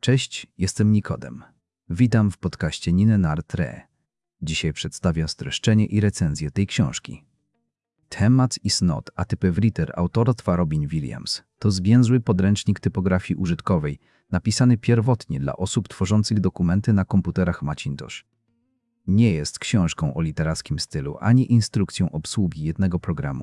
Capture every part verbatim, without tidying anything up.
Cześć, jestem Nikodem. Witam w podcaście Nine Nartre. Dzisiaj przedstawię streszczenie i recenzję tej książki. Temat is not a typewriter autorstwa Robin Williams to zwięzły podręcznik typografii użytkowej, napisany pierwotnie dla osób tworzących dokumenty na komputerach Macintosh. Nie jest książką o literackim stylu ani instrukcją obsługi jednego programu.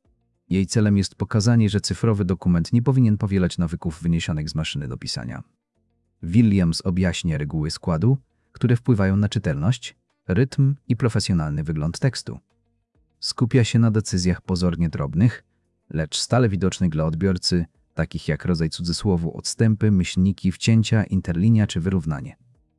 Jej celem jest pokazanie, że cyfrowy dokument nie powinien powielać nawyków wyniesionych z maszyny do pisania. Williams objaśnia reguły składu, które wpływają na czytelność, rytm i profesjonalny wygląd tekstu. Skupia się na decyzjach pozornie drobnych, lecz stale widocznych dla odbiorcy, takich jak rodzaj cudzysłowu, odstępy, myślniki, wcięcia, interlinia czy wyrównanie.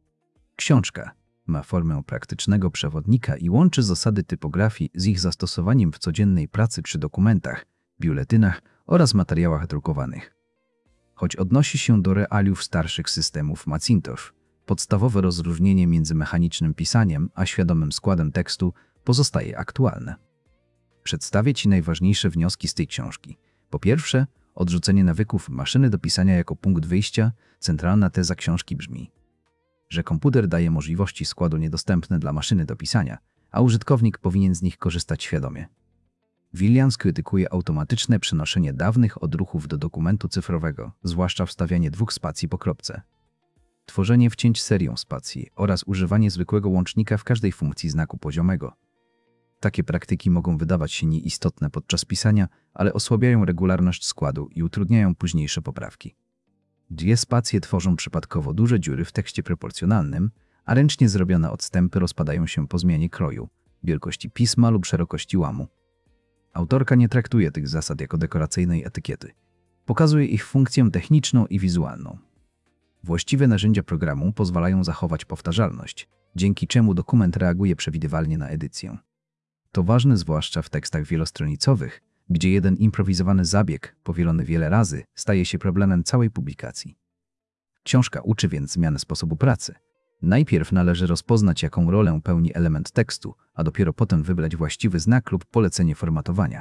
Książka ma formę praktycznego przewodnika i łączy zasady typografii z ich zastosowaniem w codziennej pracy przy dokumentach, biuletynach oraz materiałach drukowanych. Choć odnosi się do realiów starszych systemów Macintosh, podstawowe rozróżnienie między mechanicznym pisaniem a świadomym składem tekstu pozostaje aktualne. Przedstawię Ci najważniejsze wnioski z tej książki. Po pierwsze, odrzucenie nawyków maszyny do pisania jako punkt wyjścia. Centralna teza książki brzmi, że komputer daje możliwości składu niedostępne dla maszyny do pisania, a użytkownik powinien z nich korzystać świadomie. Williams krytykuje automatyczne przenoszenie dawnych odruchów do dokumentu cyfrowego, zwłaszcza wstawianie dwóch spacji po kropce, tworzenie wcięć serią spacji oraz używanie zwykłego łącznika w każdej funkcji znaku poziomego. Takie praktyki mogą wydawać się nieistotne podczas pisania, ale osłabiają regularność składu i utrudniają późniejsze poprawki. Dwie spacje tworzą przypadkowo duże dziury w tekście proporcjonalnym, a ręcznie zrobione odstępy rozpadają się po zmianie kroju, wielkości pisma lub szerokości łamu. Autorka nie traktuje tych zasad jako dekoracyjnej etykiety. Pokazuje ich funkcję techniczną i wizualną. Właściwe narzędzia programu pozwalają zachować powtarzalność, dzięki czemu dokument reaguje przewidywalnie na edycję. To ważne zwłaszcza w tekstach wielostronicowych, gdzie jeden improwizowany zabieg, powielony wiele razy, staje się problemem całej publikacji. Książka uczy więc zmiany sposobu pracy. Najpierw należy rozpoznać, jaką rolę pełni element tekstu, a dopiero potem wybrać właściwy znak lub polecenie formatowania.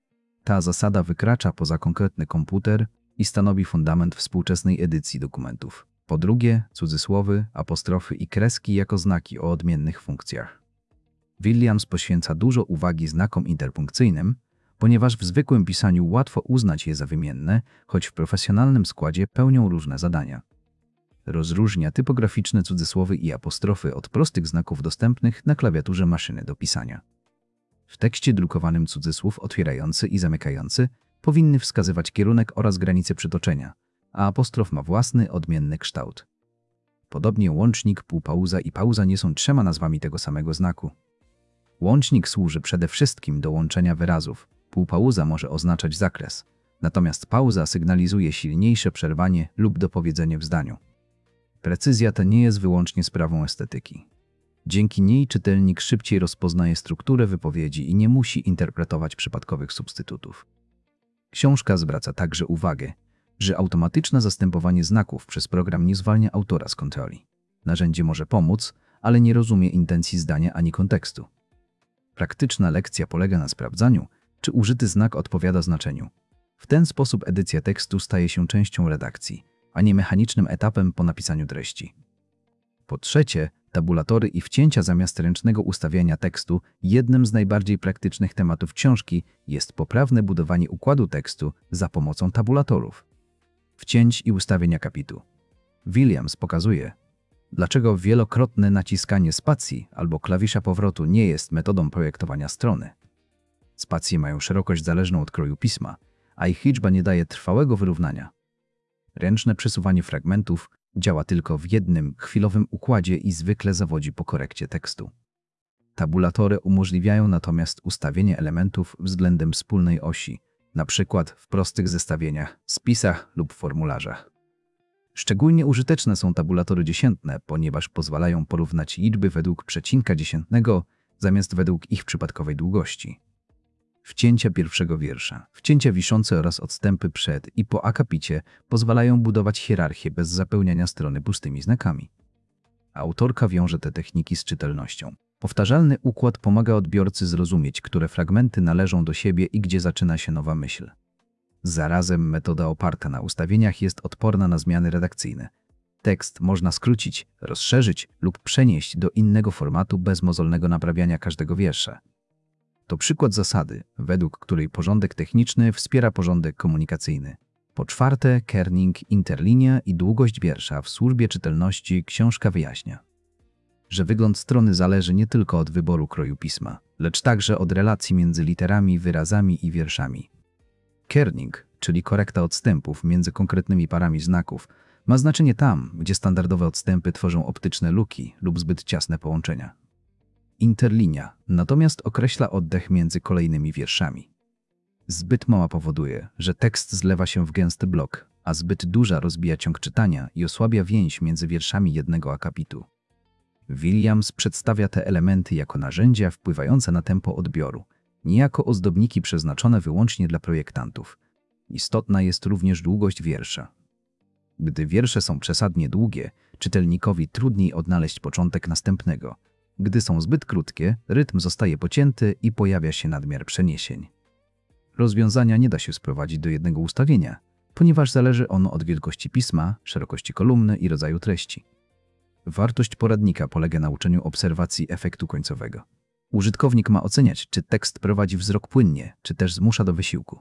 Ta zasada wykracza poza konkretny komputer i stanowi fundament współczesnej edycji dokumentów. Po drugie, cudzysłowy, apostrofy i kreski jako znaki o odmiennych funkcjach. Williams poświęca dużo uwagi znakom interpunkcyjnym, ponieważ w zwykłym pisaniu łatwo uznać je za wymienne, choć w profesjonalnym składzie pełnią różne zadania. Rozróżnia typograficzne cudzysłowy i apostrofy od prostych znaków dostępnych na klawiaturze maszyny do pisania. W tekście drukowanym cudzysłów otwierający i zamykający powinny wskazywać kierunek oraz granice przytoczenia, a apostrof ma własny, odmienny kształt. Podobnie łącznik, półpauza i pauza nie są trzema nazwami tego samego znaku. Łącznik służy przede wszystkim do łączenia wyrazów, półpauza może oznaczać zakres, natomiast pauza sygnalizuje silniejsze przerwanie lub dopowiedzenie w zdaniu. Precyzja ta nie jest wyłącznie sprawą estetyki. Dzięki niej czytelnik szybciej rozpoznaje strukturę wypowiedzi i nie musi interpretować przypadkowych substytutów. Książka zwraca także uwagę, że automatyczne zastępowanie znaków przez program nie zwalnia autora z kontroli. Narzędzie może pomóc, ale nie rozumie intencji zdania ani kontekstu. Praktyczna lekcja polega na sprawdzaniu, czy użyty znak odpowiada znaczeniu. W ten sposób edycja tekstu staje się częścią redakcji, a nie mechanicznym etapem po napisaniu treści. Po trzecie, tabulatory i wcięcia zamiast ręcznego ustawiania tekstu. Jednym z najbardziej praktycznych tematów książki jest poprawne budowanie układu tekstu za pomocą tabulatorów, wcięć i ustawienia kapitu. Williams pokazuje, dlaczego wielokrotne naciskanie spacji albo klawisza powrotu nie jest metodą projektowania strony. Spacje mają szerokość zależną od kroju pisma, a ich liczba nie daje trwałego wyrównania. Ręczne przesuwanie fragmentów działa tylko w jednym, chwilowym układzie i zwykle zawodzi po korekcie tekstu. Tabulatory umożliwiają natomiast ustawienie elementów względem wspólnej osi, na przykład w prostych zestawieniach, spisach lub formularzach. Szczególnie użyteczne są tabulatory dziesiętne, ponieważ pozwalają porównać liczby według przecinka dziesiętnego zamiast według ich przypadkowej długości. Wcięcia pierwszego wiersza, wcięcia wiszące oraz odstępy przed i po akapicie pozwalają budować hierarchię bez zapełniania strony pustymi znakami. Autorka wiąże te techniki z czytelnością. Powtarzalny układ pomaga odbiorcy zrozumieć, które fragmenty należą do siebie i gdzie zaczyna się nowa myśl. Zarazem metoda oparta na ustawieniach jest odporna na zmiany redakcyjne. Tekst można skrócić, rozszerzyć lub przenieść do innego formatu bez mozolnego naprawiania każdego wiersza. To przykład zasady, według której porządek techniczny wspiera porządek komunikacyjny. Po czwarte, kerning, interlinia i długość wiersza w służbie czytelności książka wyjaśnia, że wygląd strony zależy nie tylko od wyboru kroju pisma, lecz także od relacji między literami, wyrazami i wierszami. Kerning, czyli korekta odstępów między konkretnymi parami znaków, ma znaczenie tam, gdzie standardowe odstępy tworzą optyczne luki lub zbyt ciasne połączenia. Interlinia natomiast określa oddech między kolejnymi wierszami. Zbyt mała powoduje, że tekst zlewa się w gęsty blok, a zbyt duża rozbija ciąg czytania i osłabia więź między wierszami jednego akapitu. Williams przedstawia te elementy jako narzędzia wpływające na tempo odbioru, nie jako ozdobniki przeznaczone wyłącznie dla projektantów. Istotna jest również długość wiersza. Gdy wiersze są przesadnie długie, czytelnikowi trudniej odnaleźć początek następnego. Gdy są zbyt krótkie, rytm zostaje pocięty i pojawia się nadmiar przeniesień. Rozwiązania nie da się sprowadzić do jednego ustawienia, ponieważ zależy ono od wielkości pisma, szerokości kolumny i rodzaju treści. Wartość poradnika polega na uczeniu obserwacji efektu końcowego. Użytkownik ma oceniać, czy tekst prowadzi wzrok płynnie, czy też zmusza do wysiłku.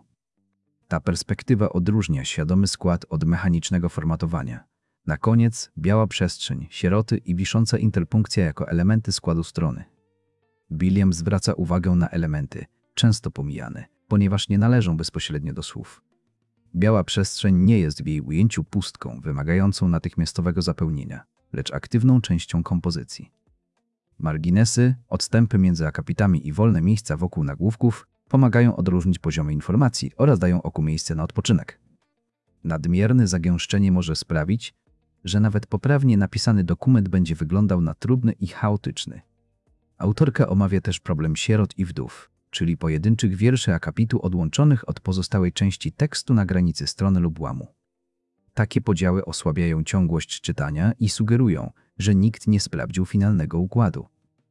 Ta perspektywa odróżnia świadomy skład od mechanicznego formatowania. Na koniec biała przestrzeń, sieroty i wisząca interpunkcja jako elementy składu strony. Williams zwraca uwagę na elementy, często pomijane, ponieważ nie należą bezpośrednio do słów. Biała przestrzeń nie jest w jej ujęciu pustką wymagającą natychmiastowego zapełnienia, lecz aktywną częścią kompozycji. Marginesy, odstępy między akapitami i wolne miejsca wokół nagłówków pomagają odróżnić poziomy informacji oraz dają oku miejsce na odpoczynek. Nadmierne zagęszczenie może sprawić, że nawet poprawnie napisany dokument będzie wyglądał na trudny i chaotyczny. Autorka omawia też problem sierot i wdów, czyli pojedynczych wierszy akapitu odłączonych od pozostałej części tekstu na granicy strony lub łamu. Takie podziały osłabiają ciągłość czytania i sugerują, że nikt nie sprawdził finalnego układu.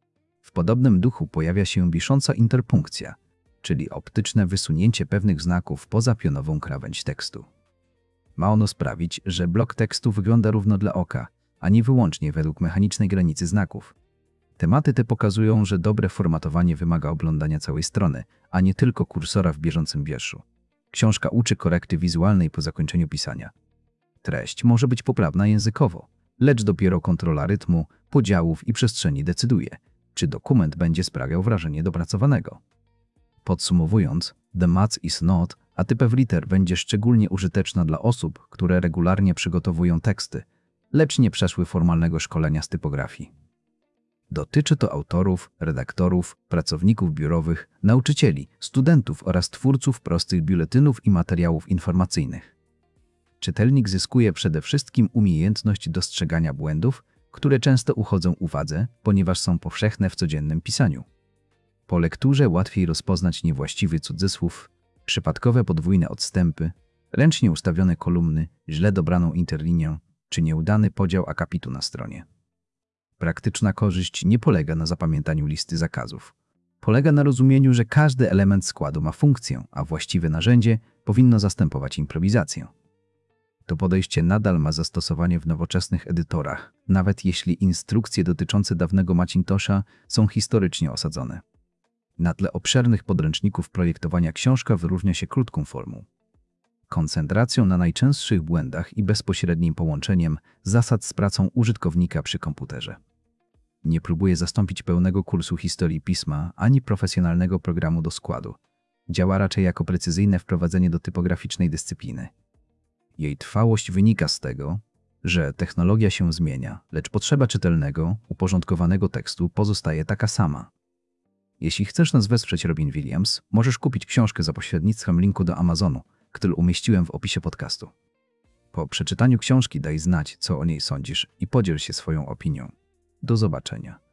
W podobnym duchu pojawia się wisząca interpunkcja, czyli optyczne wysunięcie pewnych znaków poza pionową krawędź tekstu. Ma ono sprawić, że blok tekstu wygląda równo dla oka, a nie wyłącznie według mechanicznej granicy znaków. Tematy te pokazują, że dobre formatowanie wymaga oglądania całej strony, a nie tylko kursora w bieżącym wierszu. Książka uczy korekty wizualnej po zakończeniu pisania. Treść może być poprawna językowo, lecz dopiero kontrola rytmu, podziałów i przestrzeni decyduje, czy dokument będzie sprawiał wrażenie dopracowanego. Podsumowując, The Maths is Not a Typewriter będzie szczególnie użyteczna dla osób, które regularnie przygotowują teksty, lecz nie przeszły formalnego szkolenia z typografii. Dotyczy to autorów, redaktorów, pracowników biurowych, nauczycieli, studentów oraz twórców prostych biuletynów i materiałów informacyjnych. Czytelnik zyskuje przede wszystkim umiejętność dostrzegania błędów, które często uchodzą uwadze, ponieważ są powszechne w codziennym pisaniu. Po lekturze łatwiej rozpoznać niewłaściwy cudzysłów, przypadkowe podwójne odstępy, ręcznie ustawione kolumny, źle dobraną interlinię czy nieudany podział akapitu na stronie. Praktyczna korzyść nie polega na zapamiętaniu listy zakazów. Polega na rozumieniu, że każdy element składu ma funkcję, a właściwe narzędzie powinno zastępować improwizację. To podejście nadal ma zastosowanie w nowoczesnych edytorach, nawet jeśli instrukcje dotyczące dawnego Macintosha są historycznie osadzone. Na tle obszernych podręczników projektowania książka wyróżnia się krótką formą, koncentracją na najczęstszych błędach i bezpośrednim połączeniem zasad z pracą użytkownika przy komputerze. Nie próbuje zastąpić pełnego kursu historii pisma ani profesjonalnego programu do składu. Działa raczej jako precyzyjne wprowadzenie do typograficznej dyscypliny. Jej trwałość wynika z tego, że technologia się zmienia, lecz potrzeba czytelnego, uporządkowanego tekstu pozostaje taka sama. Jeśli chcesz nas wesprzeć Robin Williams, możesz kupić książkę za pośrednictwem linku do Amazonu, który umieściłem w opisie podcastu. Po przeczytaniu książki daj znać, co o niej sądzisz i podziel się swoją opinią. Do zobaczenia.